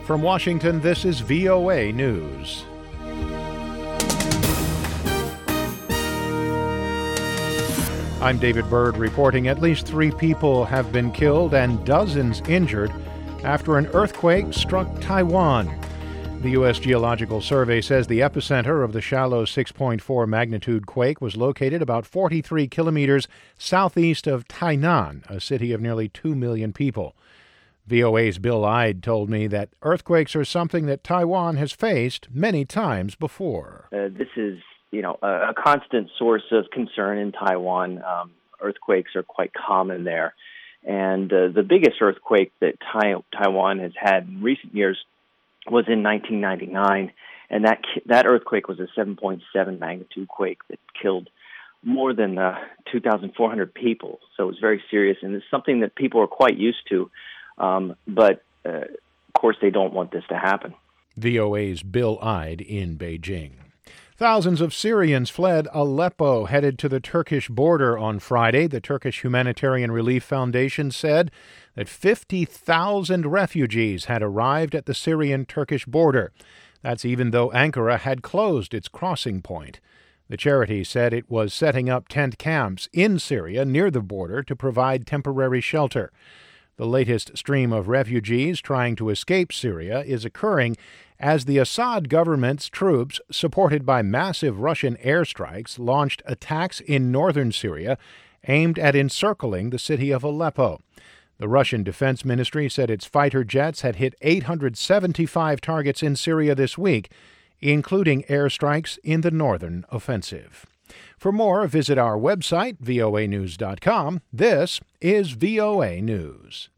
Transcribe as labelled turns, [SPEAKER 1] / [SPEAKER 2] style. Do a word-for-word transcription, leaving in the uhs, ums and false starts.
[SPEAKER 1] From Washington, this is V O A News. I'm David Byrd reporting at least three people have been killed and dozens injured after an earthquake struck Taiwan. The U S Geological Survey says the epicenter of the shallow six point four magnitude quake was located about forty-three kilometers southeast of Tainan, a city of nearly two million people. V O A's Bill Ide told me that earthquakes are something that Taiwan has faced many times before.
[SPEAKER 2] Uh, this is, you know, a, a constant source of concern in Taiwan. Um, earthquakes are quite common there. And uh, the biggest earthquake that tai- Taiwan has had in recent years was in nineteen ninety-nine, and that that earthquake was a seven point seven magnitude quake that killed more than uh, two thousand four hundred people. So it was very serious, and it's something that people are quite used to. Um, but, uh, of course, they don't want this to happen.
[SPEAKER 1] V O A's Bill Ide in Beijing. Thousands of Syrians fled Aleppo, headed to the Turkish border on Friday. The Turkish Humanitarian Relief Foundation said that fifty thousand refugees had arrived at the Syrian-Turkish border. That's even though Ankara had closed its crossing point. The charity said it was setting up tent camps in Syria near the border to provide temporary shelter. The latest stream of refugees trying to escape Syria is occurring as the Assad government's troops, supported by massive Russian airstrikes, launched attacks in northern Syria aimed at encircling the city of Aleppo. The Russian Defense Ministry said its fighter jets had hit eight hundred seventy-five targets in Syria this week, including airstrikes in the northern offensive. For more, visit our website, V O A news dot com. This is V O A News.